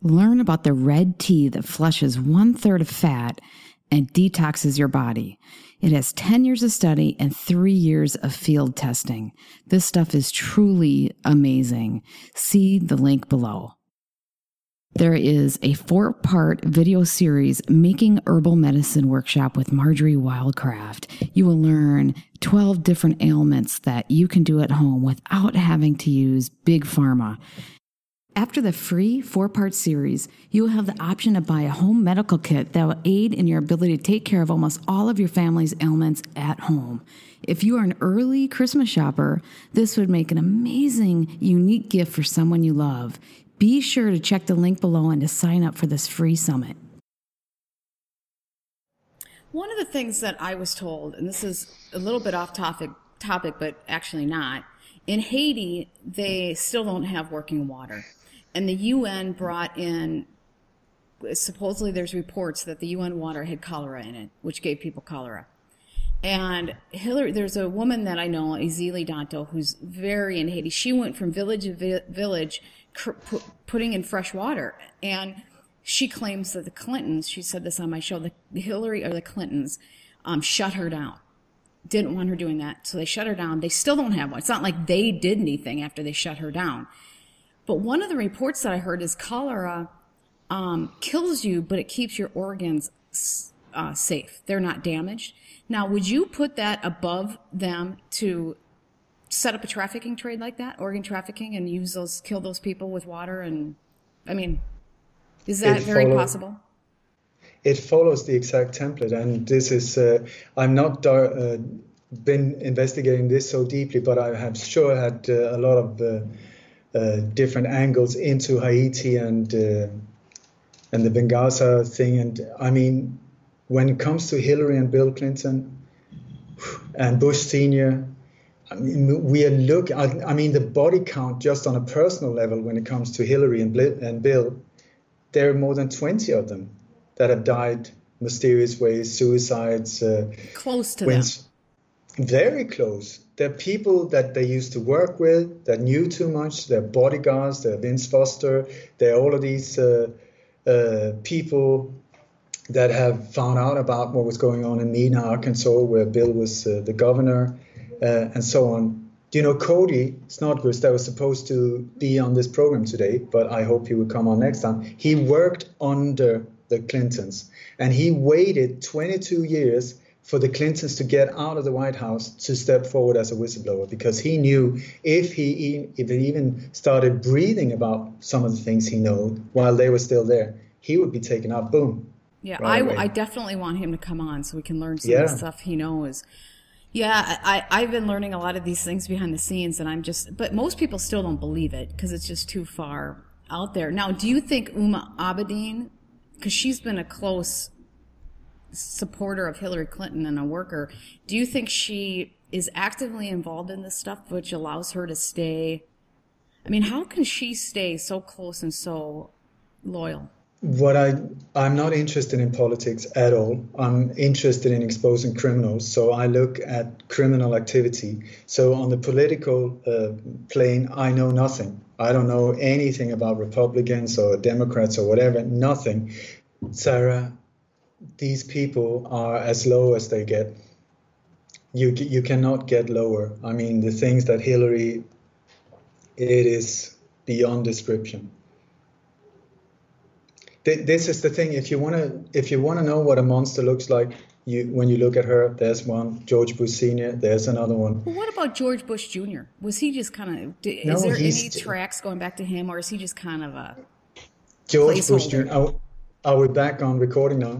Learn about the red tea that flushes 1/3 of fat and detoxes your body. It has 10 years of study and 3 years of field testing. This stuff is truly amazing. See the link below. There is a 4-part video series, Making Herbal Medicine Workshop with Marjorie Wildcraft. You will learn 12 different ailments that you can do at home without having to use big pharma. After the free 4-part series, you will have the option to buy a home medical kit that will aid in your ability to take care of almost all of your family's ailments at home. If you are an early Christmas shopper, this would make an amazing, unique gift for someone you love. Be sure to check the link below and to sign up for this free summit. One of the things that I was told, and this is a little bit off topic, but actually not, in Haiti, they still don't have working water. And the UN brought in, supposedly there's reports that the UN water had cholera in it, which gave people cholera. And there's a woman that I know, Izili Danto, who's very in Haiti. She went from village to village putting in fresh water. And she claims that the Clintons, she said this on my show, the Hillary or the Clintons shut her down. Didn't want her doing that, so they shut her down. They still don't have one. It's not like they did anything after they shut her down. But one of the reports that I heard is cholera kills you, but it keeps your organs safe. They're not damaged. Now, would you put that above them to set up a trafficking trade like that, organ trafficking, and kill those people with water? And I mean, is that very possible? It follows the exact template, and this is I'm not been investigating this so deeply, but I have sure had a lot of different angles into Haiti and the Benghazi thing. And I mean, when it comes to Hillary and Bill Clinton and Bush Sr., I mean, the body count just on a personal level when it comes to Hillary and Bill, there are more than 20 of them that have died mysterious ways, suicides. Close to them. Very close. They're people that they used to work with, that knew too much. They're bodyguards, they're Vince Foster, they're all of these people that have found out about what was going on in Mena, Arkansas, where Bill was the governor, and so on. Do you know Cody Snodgrass, that was supposed to be on this program today, but I hope he would come on next time. He worked under the Clintons, and he waited 22 years for the Clintons to get out of the White House to step forward as a whistleblower, because he knew if he even started breathing about some of the things he knew while they were still there, he would be taken out. Boom. Yeah, right I definitely want him to come on so we can learn some of the stuff he knows. Yeah, I've been learning a lot of these things behind the scenes, and but most people still don't believe it because it's just too far out there. Now, do you think Huma Abedin, because she's been a close supporter of Hillary Clinton and a worker, do you think she is actively involved in this stuff, which allows her to stay? I mean, how can she stay so close and so loyal? I'm not interested in politics at all. I'm interested in exposing criminals. So I look at criminal activity. So on the political plane, I know nothing. I don't know anything about Republicans or Democrats or whatever, nothing. Sarah, these people are as low as they get. You cannot get lower. I mean, the things that Hillary, it is beyond description. This is the thing. If you want to know what a monster looks like, when you look at her, there's one. George Bush Sr., there's another one. Well, what about George Bush Jr.? Was he just kind of? Is there any tracks going back to him, or is he just kind of a George Bush Jr.? Are we back on recording now?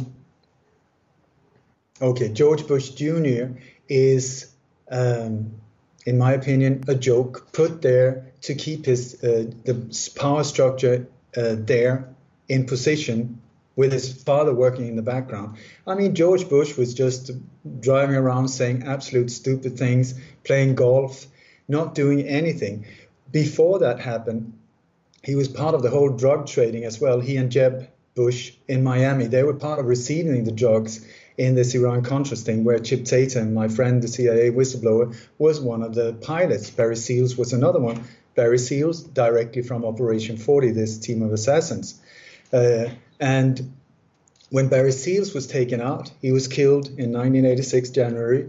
Okay, George Bush Jr. is, in my opinion, a joke put there to keep the power structure there in position with his father working in the background. I mean, George Bush was just driving around saying absolute stupid things, playing golf, not doing anything. Before that happened, he was part of the whole drug trading as well. He and Jeb Bush in Miami, they were part of receiving the drugs in this Iran-Contras thing, where Chip Tatum, my friend, the CIA whistleblower, was one of the pilots. Barry Seals was another one. Barry Seals, directly from Operation 40, this team of assassins. And when Barry Seals was taken out, he was killed in 1986 January.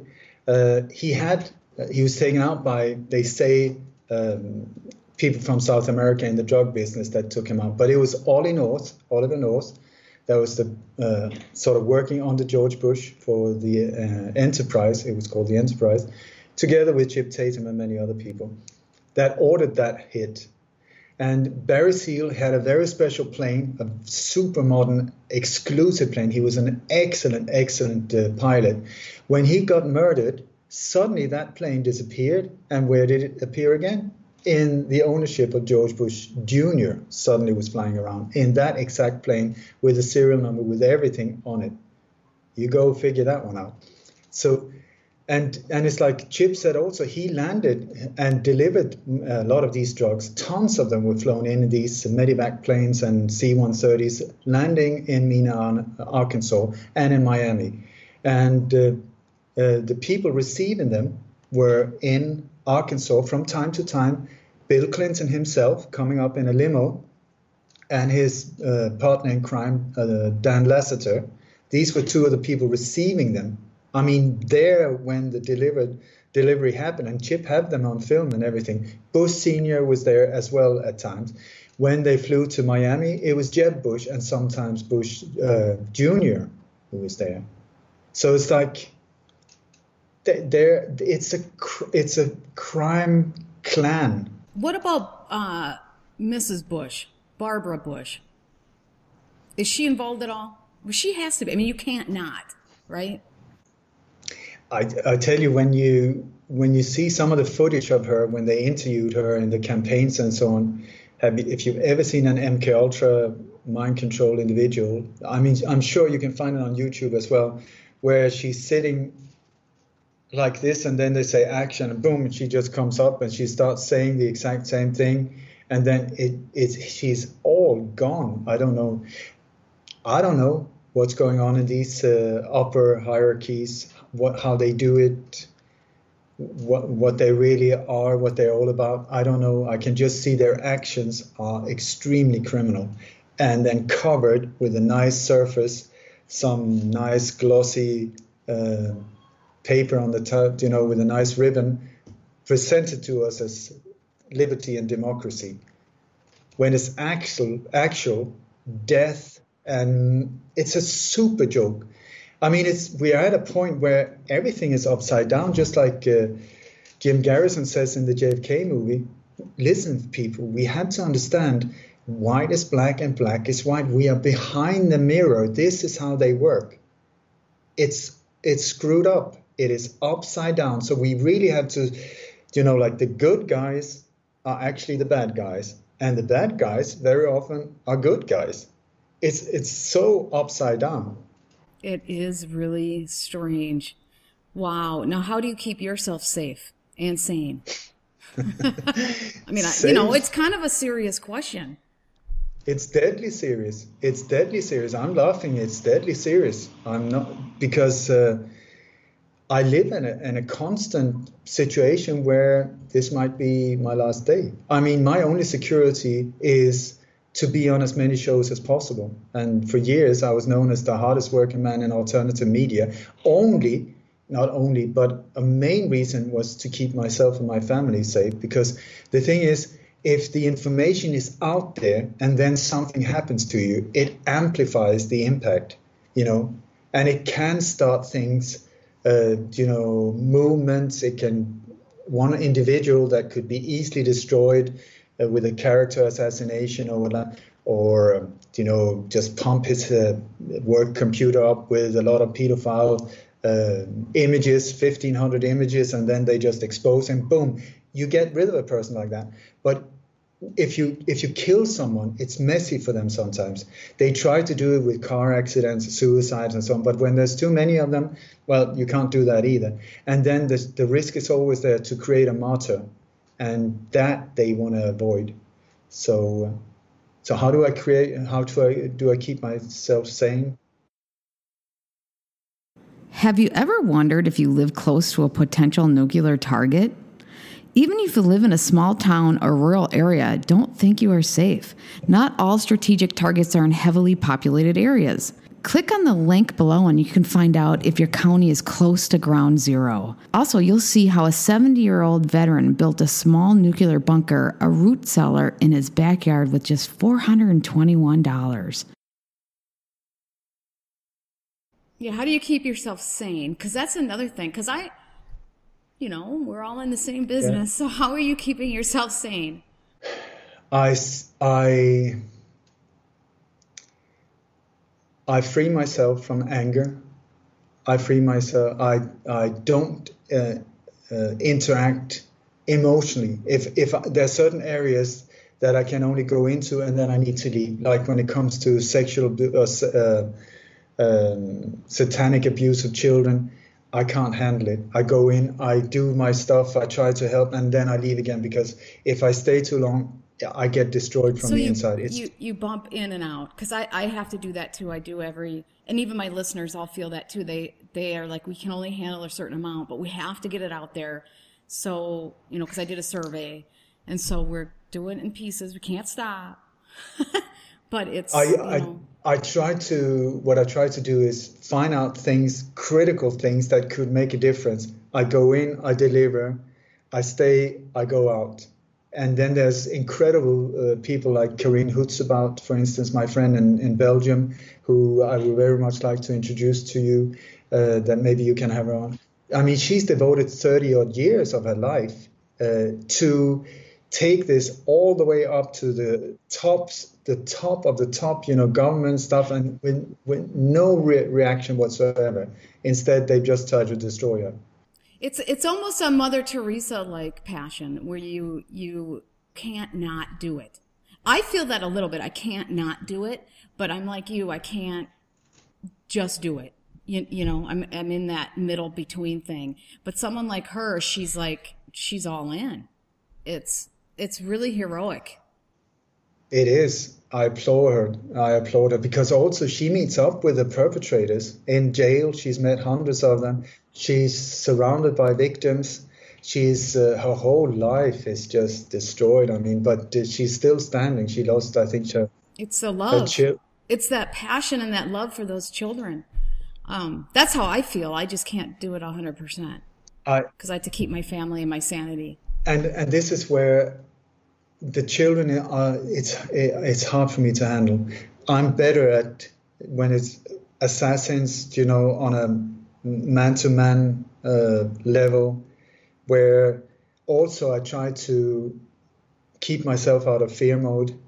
He was taken out by, they say, people from South America in the drug business that took him out. But it was Oliver North, that was the sort of working under George Bush for the Enterprise. It was called the Enterprise, together with Chip Tatum and many other people, that ordered that hit. And Barry Seal had a very special plane, a super modern, exclusive plane. He was an excellent pilot. When he got murdered, suddenly that plane disappeared. And where did it appear again? In the ownership of George Bush Jr. Suddenly was flying around in that exact plane with a serial number, with everything on it. You go figure that one out. So, and it's like Chip said also, he landed and delivered a lot of these drugs. Tons of them were flown in these medevac planes and C-130s, landing in Mena, Arkansas, and in Miami. And the people receiving them were in Arkansas from time to time. Bill Clinton himself coming up in a limo, and his partner in crime, Dan Lasseter. These were two of the people receiving them. I mean, there when the delivery happened, and Chip had them on film and everything. Bush Sr. was there as well at times. When they flew to Miami, it was Jeb Bush and sometimes Bush Jr. who was there. So it's like it's a crime clan. What about Mrs. Bush, Barbara Bush? Is she involved at all? Well, she has to be. I mean, you can't not, right? I tell you, when you see some of the footage of her when they interviewed her in the campaigns and so on, if you've ever seen an MK Ultra mind control individual, I mean, I'm sure you can find it on YouTube as well, where she's sitting like this, and then they say action, and boom, and she just comes up and she starts saying the exact same thing, and then she's all gone. I don't know what's going on in these upper hierarchies, how they do it, what they really are, what they're all about. I don't know. I can just see their actions are extremely criminal, and then covered with a nice surface, some nice glossy paper on the top, with a nice ribbon, presented to us as liberty and democracy, when it's actual death, and it's a super joke. I mean, we are at a point where everything is upside down, just like Jim Garrison says in the JFK movie. Listen, people, we have to understand white is black and black is white. We are behind the mirror. This is how they work. It's screwed up. It is upside down. So we really have to, like the good guys are actually the bad guys, and the bad guys very often are good guys. It's so upside down. It is really strange. Wow. Now, how do you keep yourself safe and sane? I mean, it's kind of a serious question. It's deadly serious. I'm laughing. It's deadly serious. I'm not, because I live in a constant situation where this might be my last day. I mean, my only security is to be on as many shows as possible. And for years, I was known as the hardest working man in alternative media. Not only, but a main reason was to keep myself and my family safe. Because the thing is, if the information is out there and then something happens to you, it amplifies the impact, and it can start things, movements. It can, one individual that could be easily destroyed with a character assassination or just pump his work computer up with a lot of pedophile images, 1,500 images, and then they just expose him. Boom, you get rid of a person like that. But if you kill someone, it's messy for them sometimes. They try to do it with car accidents, suicides, and so on. But when there's too many of them, well, you can't do that either. And then the risk is always there to create a martyr, and that they want to avoid. So how do I keep myself sane? Have you ever wondered if you live close to a potential nuclear target? Even if you live in a small town or rural area, don't think you are safe. Not all strategic targets are in heavily populated areas. Click on the link below and you can find out if your county is close to ground zero. Also, you'll see how a 70-year-old veteran built a small nuclear bunker, a root cellar, in his backyard with just $421. Yeah, how do you keep yourself sane? Because that's another thing. Because we're all in the same business. So how are you keeping yourself sane? I free myself from anger. I free myself. I don't interact emotionally. If there are certain areas that I can only go into and then I need to leave, like when it comes to sexual satanic abuse of children, I can't handle it. I go in, I do my stuff, I try to help, and then I leave again, because if I stay too long, I get destroyed from the inside. You bump in and out, because I have to do that too. I do and even my listeners all feel that too. They are like, we can only handle a certain amount, but we have to get it out there. So, because I did a survey, and so we're doing it in pieces. We can't stop. But it's, what I try to do is find out critical things that could make a difference. I go in, I deliver, I stay, I go out. And then there's incredible people like Karine Hutzebaut, for instance, my friend in Belgium, who I would very much like to introduce to you, that maybe you can have her on. I mean, she's devoted 30 odd years of her life to take this all the way up to the top of the top, government stuff, and with no reaction whatsoever. Instead, they just try to destroy her. It's almost a Mother Teresa-like passion where you can't not do it. I feel that a little bit. I can't not do it, but I'm like you. I can't just do it. I'm in that middle between thing. But someone like her, she's all in. It's really heroic. It is. I applaud her because also she meets up with the perpetrators in jail. She's met hundreds of them. She's surrounded by victims. Her whole life is just destroyed. I mean, but she's still standing. She lost, I think, it's the love. It's that passion and that love for those children. That's how I feel. I just can't do it 100% because I have to keep my family and my sanity. And this is where the children it's hard for me to handle. I'm better at when it's assassins, on a man-to-man level, where also I try to keep myself out of fear mode.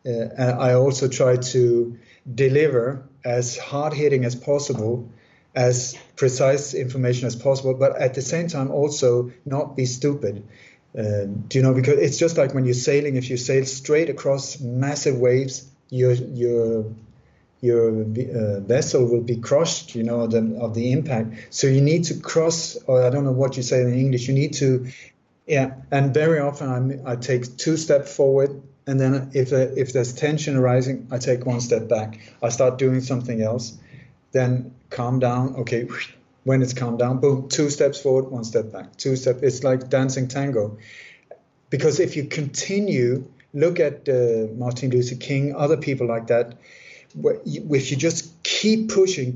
I also try to deliver as hard-hitting as possible, as precise information as possible, but at the same time also not be stupid. Because it's just like when you're sailing, if you sail straight across massive waves, your vessel will be crushed, of the impact. So you need to cross, or I don't know what you say in English, you need to, and very often I take 2 steps forward, and then if there's tension arising, I take 1 step back. I start doing something else, then calm down, okay. When it's calmed down, boom, 2 steps forward, 1 step back, 2 steps. It's like dancing tango. Because if you continue, look at Martin Luther King, other people like that, if you just keep pushing,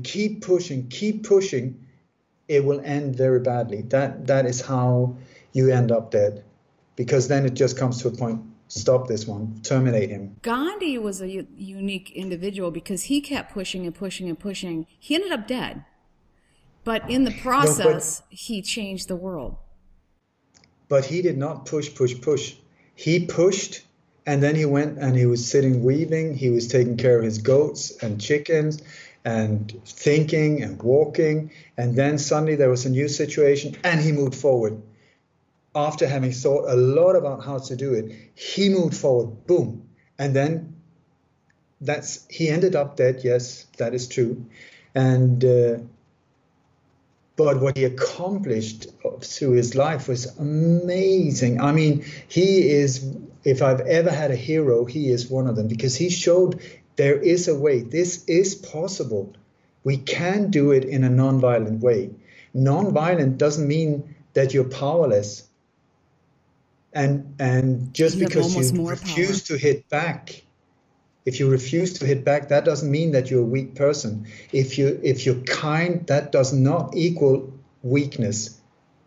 it will end very badly. That is how you end up dead. Because then it just comes to a point, stop this one, terminate him. Gandhi was a unique individual because he kept pushing and pushing and pushing. He ended up dead. But in the process, he changed the world. But he did not push. He pushed, and then he went and he was sitting weaving. He was taking care of his goats and chickens and thinking and walking. And then suddenly there was a new situation and he moved forward. After having thought a lot about how to do it, he moved forward, boom. And then he ended up dead, yes, that is true. And but what he accomplished through his life was amazing. I mean, he is, if I've ever had a hero, he is one of them, because he showed there is a way. This is possible. We can do it in a non-violent way. Non-violent doesn't mean that you're powerless. And just You have because almost you more refuse power. to hit back, if you refuse to hit back, that doesn't mean that you're a weak person. If you're kind, that does not equal weakness.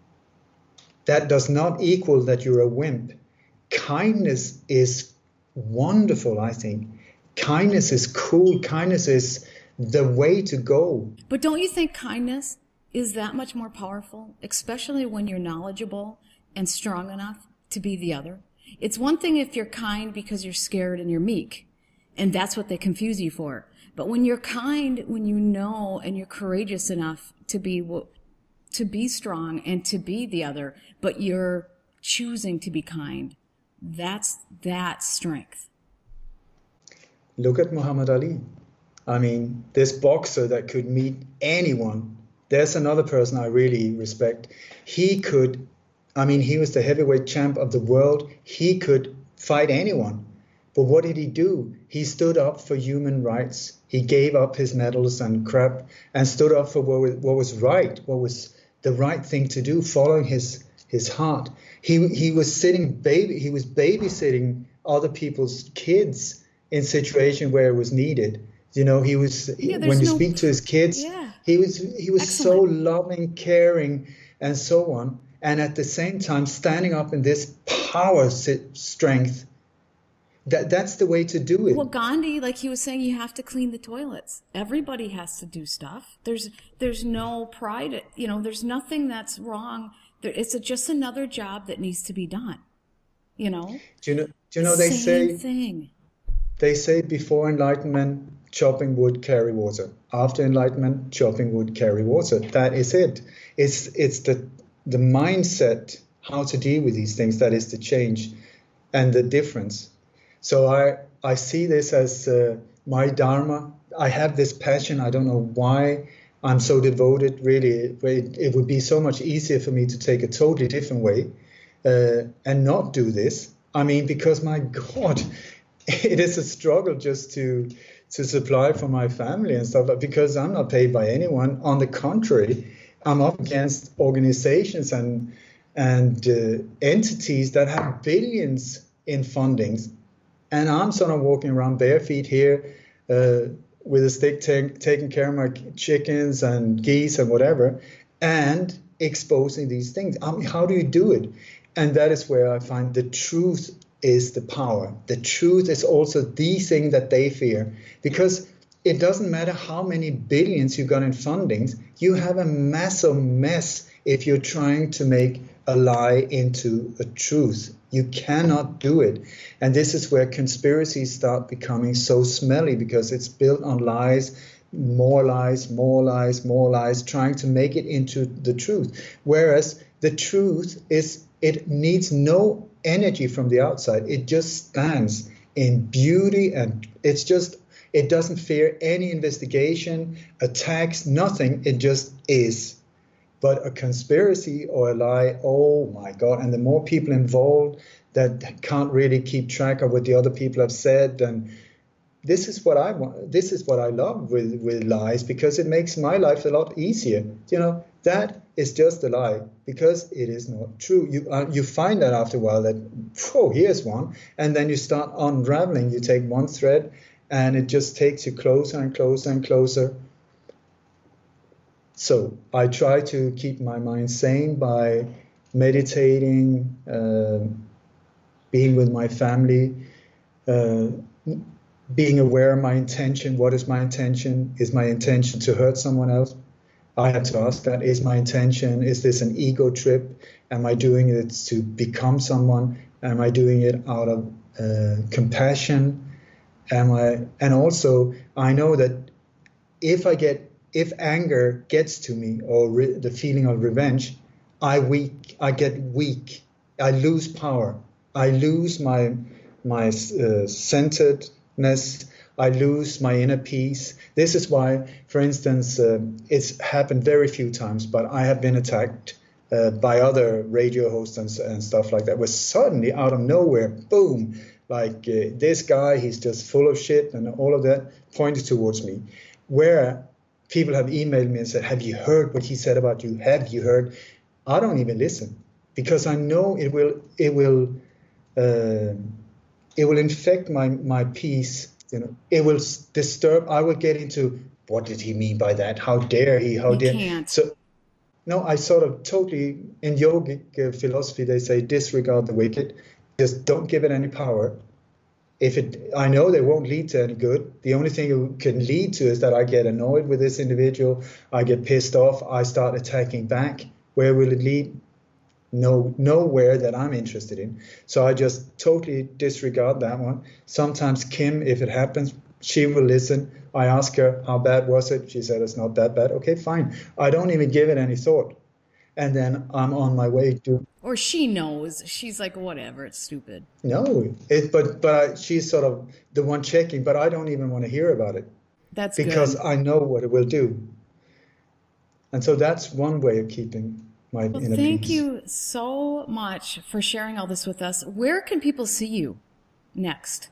That does not equal that you're a wimp. Kindness is wonderful, I think. Kindness is cool. Kindness is the way to go. But don't you think kindness is that much more powerful, especially when you're knowledgeable and strong enough to be the other? It's one thing if you're kind because you're scared and you're meek, and that's what they confuse you for. But when you're kind, when you know and you're courageous enough to be strong and to be the other, but you're choosing to be kind, that's strength. Look at Muhammad Ali. I mean, this boxer that could meet anyone. There's another person I really respect. He was the heavyweight champ of the world. He could fight anyone. But what did he do? He stood up for human rights. He gave up his medals and crap and stood up for what was right, what was the right thing to do, following his heart. He was babysitting other people's kids in situation where it was needed. You know, when you speak to his kids, he was so loving, caring, and so on. And at the same time, standing up in this power strength. That's the way to do it. Well, Gandhi, like he was saying, you have to clean the toilets. Everybody has to do stuff. There's no pride. You know, there's nothing that's wrong. It's just another job that needs to be done. You know. Do you know they say? Same thing. They say before enlightenment, chopping wood, carry water. After enlightenment, chopping wood, carry water. That is it. It's the mindset, how to deal with these things, that is the change and the difference. So I see this as my dharma. I have this passion. I don't know why I'm so devoted. Really, it would be so much easier for me to take a totally different way and not do this. I mean, because my God, it is a struggle just to supply for my family and stuff like, because I'm not paid by anyone. On the contrary, I'm up against organizations and entities that have billions in fundings. And I'm sort of walking around bare feet here with a stick taking care of my chickens and geese and whatever, and exposing these things. I mean, how do you do it? And that is where I find the truth is the power. The truth is also the thing that they fear, because it doesn't matter how many billions you got in fundings, you have a massive mess if you're trying to make a lie into a truth. You cannot do it. And this is where conspiracies start becoming so smelly, because it's built on lies, more lies, more lies, more lies, trying to make it into the truth. Whereas the truth is, it needs no energy from the outside. It just stands in beauty, and it doesn't fear any investigation, attacks, nothing. It just is. But a conspiracy or a lie, oh my God. And the more people involved that can't really keep track of what the other people have said. And this is what I want. This is what I love with lies, because it makes my life a lot easier. You know, that is just a lie, because it is not true. You find that after a while that, oh, here's one. And then you start unraveling. You take one thread and it just takes you closer and closer and closer. So I try to keep my mind sane by meditating, being with my family, being aware of my intention. What is my intention? Is my intention to hurt someone else? I have to ask that. Is my intention, is this an ego trip? Am I doing it to become someone? Am I doing it out of compassion? And also, I know that if anger gets to me, or the feeling of revenge, I get weak. I lose power. I lose my centeredness. I lose my inner peace. This is why, for instance, it's happened very few times, but I have been attacked by other radio hosts and stuff like that, where suddenly out of nowhere, boom, like this guy, he's just full of shit, and all of that pointed towards me, where people have emailed me and said, have you heard what he said about you? Have you heard? I don't even listen, because I know it will uh, it will infect my peace. It will disturb. I will get into, what did he mean by that? How dare he? How You dare? can't. So no, I sort of totally, in yogic philosophy, they say disregard the wicked. Just don't give it any power. I know they won't lead to any good. The only thing it can lead to is that I get annoyed with this individual. I get pissed off. I start attacking back. Where will it lead? Nowhere that I'm interested in. So I just totally disregard that one. Sometimes Kim, if it happens, she will listen. I ask her, how bad was it? She said, it's not that bad. Okay, fine. I don't even give it any thought. And then I'm on my way to. Or she knows. She's like, whatever, it's stupid. No, she's sort of the one checking, but I don't even want to hear about it. That's because good. I know what it will do. And so that's one way of keeping my inner thank peace. you so much for sharing all this with us. Where can people see you next?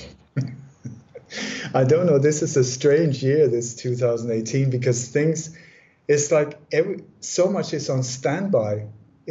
I don't know. This is a strange year, this 2018, because it's like so much is on standby.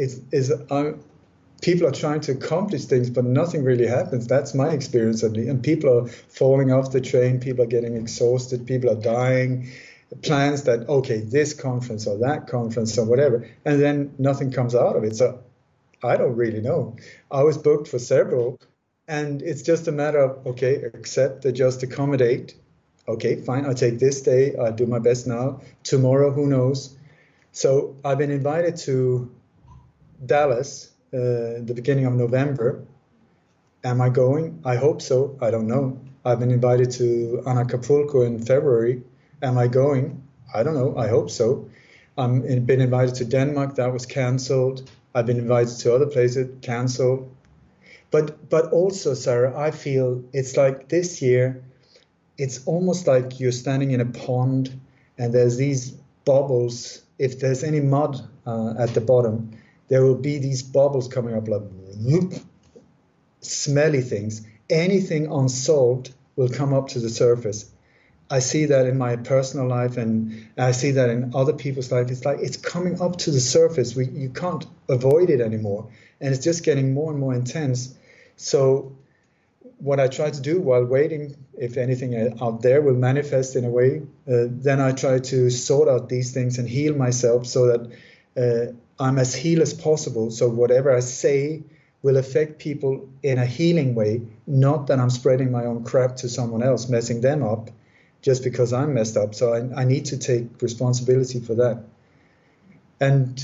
People are trying to accomplish things, but nothing really happens. That's my experience at least. And people are falling off the train. People are getting exhausted. People are dying. Plans that, okay, this conference or that conference or whatever, and then nothing comes out of it. So I don't really know. I was booked for several, and it's just a matter of, okay, accept, adjust, accommodate. Okay, fine, I'll take this day. I'll do my best now. Tomorrow, who knows? So I've been invited to Dallas the beginning of November. Am I going? I hope so. I don't know. I've been invited to Acapulco in February. Am I going? I don't know. I hope so. I've been invited to Denmark. That was cancelled. I've been invited to other places. Cancelled. But also, Sarah, I feel it's like this year, it's almost like you're standing in a pond and there's these bubbles. If there's any mud at the bottom, there will be these bubbles coming up like whoop, smelly things. Anything unsolved will come up to the surface. I see that in my personal life, and I see that in other people's life. It's like it's coming up to the surface. You can't avoid it anymore, and it's just getting more and more intense. So what I try to do while waiting, if anything out there will manifest in a way, then I try to sort out these things and heal myself so that I'm as healed as possible. So whatever I say will affect people in a healing way, not that I'm spreading my own crap to someone else, messing them up, just because I'm messed up. So I need to take responsibility for that. And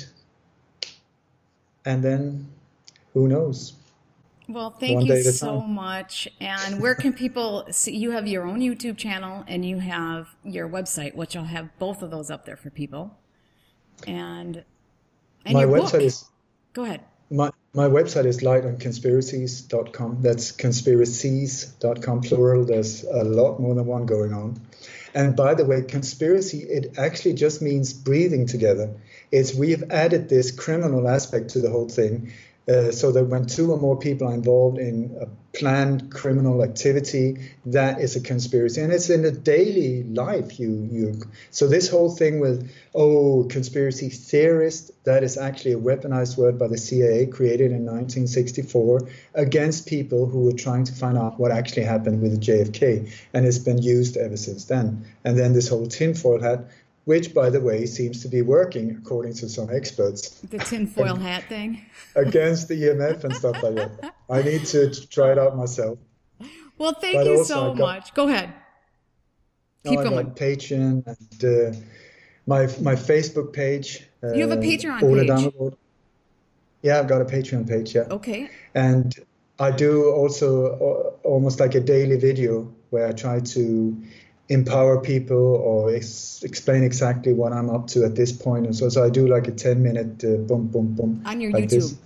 then who knows? Well, thank you so much. And where can people see? You have your own YouTube channel and you have your website, which I'll have both of those up there for people. And my your website book. is. Go ahead. My website is lightonconspiracies.com. That's conspiracies.com, plural. There's a lot more than one going on. And by the way, conspiracy, it actually just means breathing together. We've added this criminal aspect to the whole thing, so that when two or more people are involved in a planned criminal activity, that is a conspiracy. And it's in a daily life. So this whole thing with, conspiracy theorist, that is actually a weaponized word by the CIA, created in 1964 against people who were trying to find out what actually happened with JFK. And it's been used ever since then. And then this whole tinfoil hat, which, by the way, seems to be working, according to some experts. The tinfoil hat thing? Against the EMF and stuff like that. I need to try it out myself. Well, thank you so much. Go ahead. Keep going. I got Patreon and my Facebook page. You have a Patreon page? Damergaard. Yeah, I've got a Patreon page, yeah. Okay. And I do also almost like a daily video where I try to empower people or explain exactly what I'm up to at this point. And so I do like a 10-minute boom, boom, boom. On your like YouTube? This.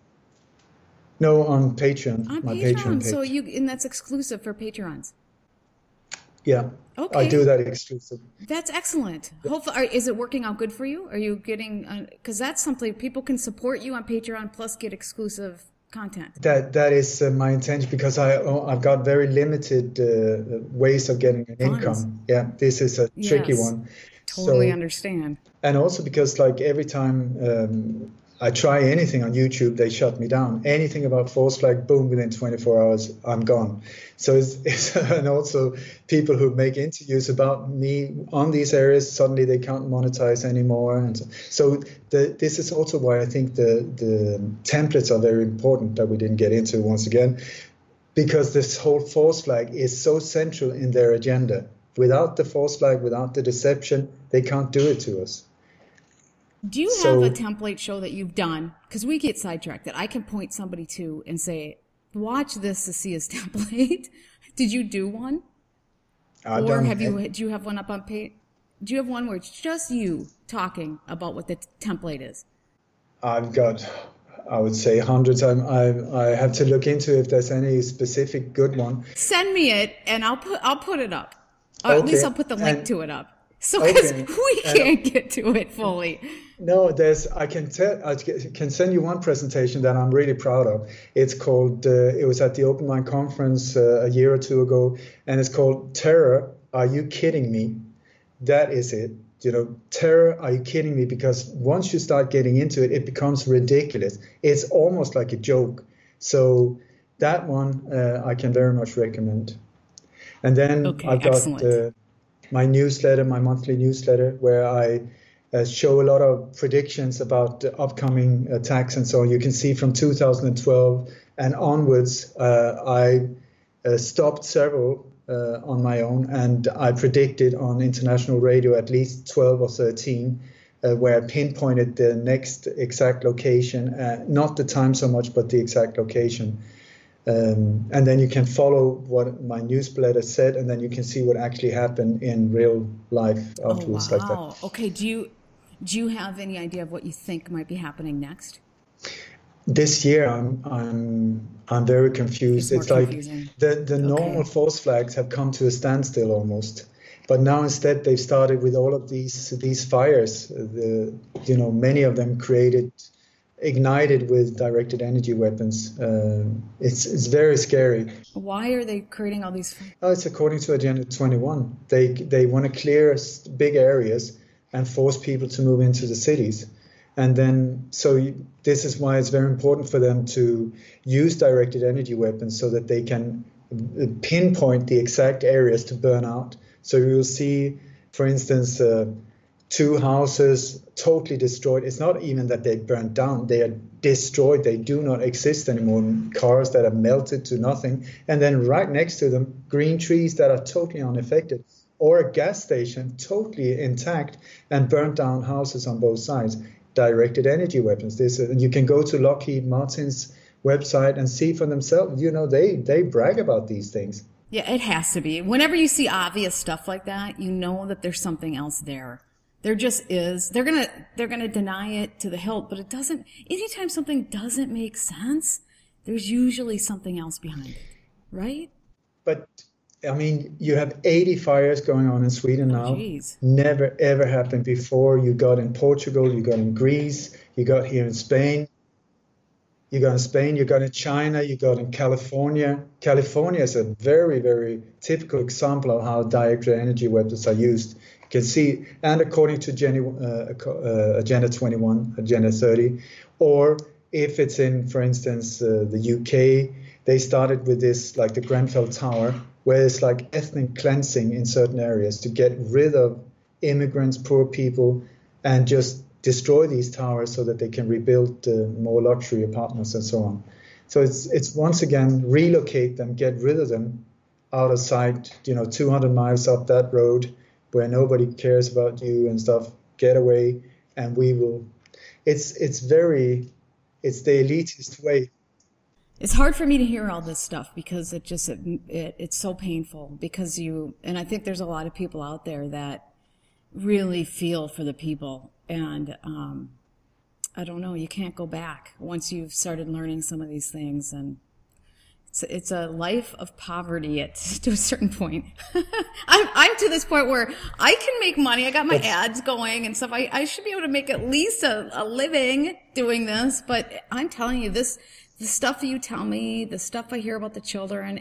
No, on Patreon. On my Patreon. Patreon page. And that's exclusive for Patreons. Yeah. Okay. I do that exclusive. That's excellent. Hopefully, is it working out good for you? Are you getting, because that's something people can support you on Patreon plus get exclusive content. That is my intention, because I've got very limited ways of getting an income. Yeah, this is a tricky one. Totally understand. And also because like every time I try anything on YouTube, they shut me down. Anything about false flag, boom, within 24 hours, I'm gone. So it's and also people who make interviews about me on these areas, suddenly they can't monetize anymore. And so this is also why I think the templates are very important that we didn't get into once again, because this whole false flag is so central in their agenda. Without the false flag, without the deception, they can't do it to us. Do you have a template show that you've done? Because we get sidetracked that I can point somebody to and say, watch this to see his template. Did you do one? Do you have one up on page? Do you have one where it's just you talking about what the template is? I've got, I would say, hundreds. I have to look into if there's any specific good one. Send me it and I'll put it up. Or at least I'll put the link to it up. So because we can't get to it fully. No, I can send you one presentation that I'm really proud of. It's called, it was at the Open Mind Conference a year or two ago, and it's called Terror, Are You Kidding Me? That is it. Terror, are you kidding me? Because once you start getting into it, it becomes ridiculous. It's almost like a joke. So that one I can very much recommend. And then I've got my newsletter, my monthly newsletter, where I show a lot of predictions about the upcoming attacks and so on. You can see from 2012 and onwards, I stopped several on my own, and I predicted on international radio at least 12 or 13, where I pinpointed the next exact location, not the time so much, but the exact location. And then you can follow what my newsletter said, and then you can see what actually happened in real life afterwards. Like that. Okay. Do you have any idea of what you think might be happening next? This year, I'm very confused. It's like the normal false flags have come to a standstill almost, but now instead they've started with all of these fires. Many of them ignited with directed energy weapons. It's very scary. Why are they creating all these? It's according to Agenda 21. They want to clear big areas and force people to move into the cities. And then, this is why it's very important for them to use directed energy weapons so that they can pinpoint the exact areas to burn out. So you'll see, for instance, 2 houses totally destroyed. It's not even that they burned down. They are destroyed. They do not exist anymore. Cars that are melted to nothing. And then right next to them, green trees that are totally unaffected. Or a gas station totally intact, and burnt down houses on both sides. Directed energy weapons. You can go to Lockheed Martin's website and see for themselves. They brag about these things. Yeah, it has to be. Whenever you see obvious stuff like that, you know that there's something else there. There just is. They're gonna deny it to the hilt, but it doesn't. Anytime something doesn't make sense, there's usually something else behind it, right? But I mean, you have 80 fires going on in Sweden now. Geez. Never, ever happened before. You got in Portugal, you got in Greece, you got here in Spain. You got in China, you got in California. California is a very, very typical example of how directed energy weapons are used. You can see, and according to Agenda 21, Agenda 30, or if it's in, for instance, the UK, they started with this, like the Grenfell Tower, where it's like ethnic cleansing in certain areas to get rid of immigrants, poor people, and just destroy these towers so that they can rebuild more luxury apartments and so on. So it's once again, relocate them, get rid of them out of sight, 200 miles up that road where nobody cares about you and stuff, get away, and we will. It's the elitist way. It's hard for me to hear all this stuff because it's so painful because and I think there's a lot of people out there that really feel for the people. And I don't know, you can't go back once you've started learning some of these things. And it's a life of poverty to a certain point. I'm to this point where I can make money. I got my ads going and stuff. I should be able to make at least a living doing this. But I'm telling you, the stuff that you tell me, the stuff I hear about the children,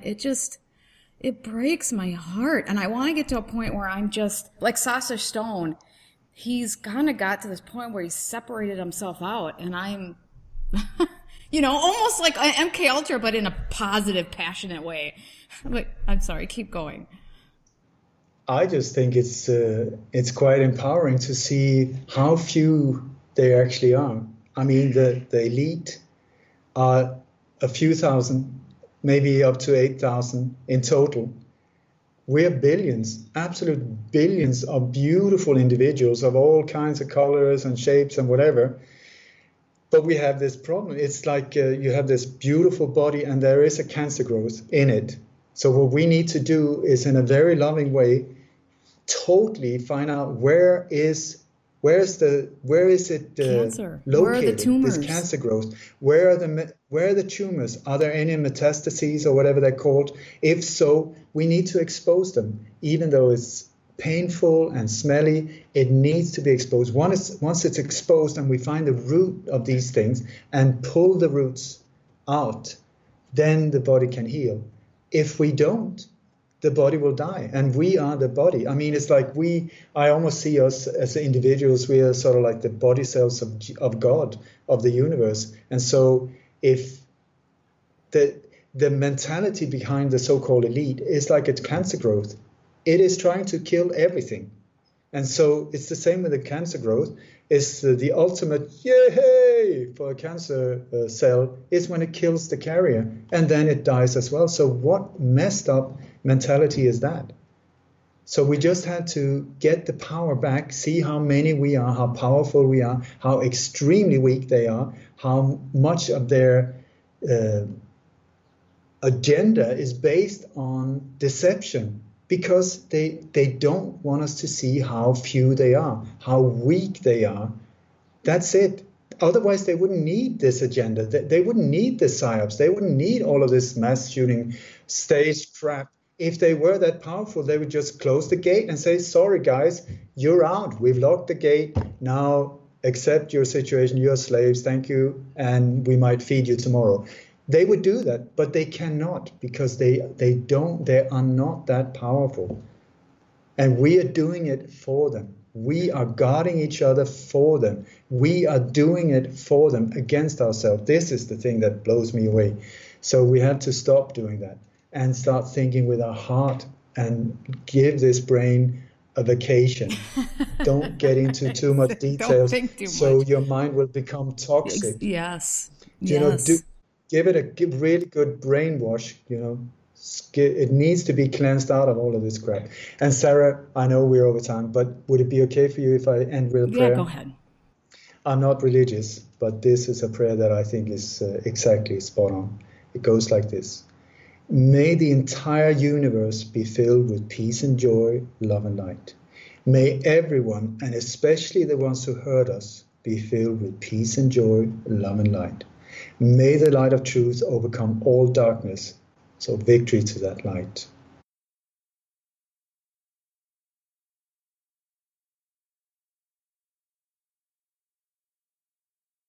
it breaks my heart. And I want to get to a point where I'm just like Sasha Stone. he's kind of got to this point where he's separated himself out, and I'm, you know, almost like MK Ultra, but in a positive, passionate way. But I'm sorry, keep going. I just think it's quite empowering to see how few there actually are. I mean, the elite are a few thousand, maybe up to 8,000 in total. We're billions, absolute billions of beautiful individuals of all kinds of colors and shapes and whatever. But we have this problem. It's like you have this beautiful body and there is a cancer growth in it. So what we need to do is, in a very loving way, totally find out where is it cancer. Located? Where are the tumors? This cancer growth. Where are the tumors? Are there any metastases or whatever they're called? If so, we need to expose them. Even though it's painful and smelly, it needs to be exposed. Once it's exposed and we find the root of these things and pull the roots out, then the body can heal. If we don't, the body will die, and we are the body. I mean, it's like I almost see us as individuals. We are sort of like the body cells of God, of the universe. And so if the mentality behind the so-called elite is like a cancer growth, it is trying to kill everything. And so it's the same with the cancer growth. It's the ultimate yay for a cancer cell is when it kills the carrier, and then it dies as well. So what messed up mentality is that? So we just had to get the power back, see how many we are, how powerful we are, how extremely weak they are, how much of their agenda is based on deception, because they don't want us to see how few they are, how weak they are. That's it. Otherwise, they wouldn't need this agenda. They wouldn't need the psyops. They wouldn't need all of this mass shooting stage crap. If they were that powerful, they would just close the gate and say, sorry, guys, you're out. We've locked the gate. Now accept your situation. You're slaves. Thank you. And we might feed you tomorrow. They would do that, but they cannot, because they are not that powerful. And we are doing it for them. We are guarding each other for them. We are doing it for them against ourselves. This is the thing that blows me away. So we have to stop doing that and start thinking with our heart and give this brain a vacation. Don't get into too much details, so your mind will become toxic. Yes. You know, give it a really good brainwash, you know. It needs to be cleansed out of all of this crap. And Sarah, I know we're over time, but would it be okay for you if I end with a prayer? Yeah, go ahead. I'm not religious, but this is a prayer that I think is exactly spot on. It goes like this. May the entire universe be filled with peace and joy, love and light. May everyone, and especially the ones who hurt us, be filled with peace and joy, love and light. May the light of truth overcome all darkness. So victory to that light.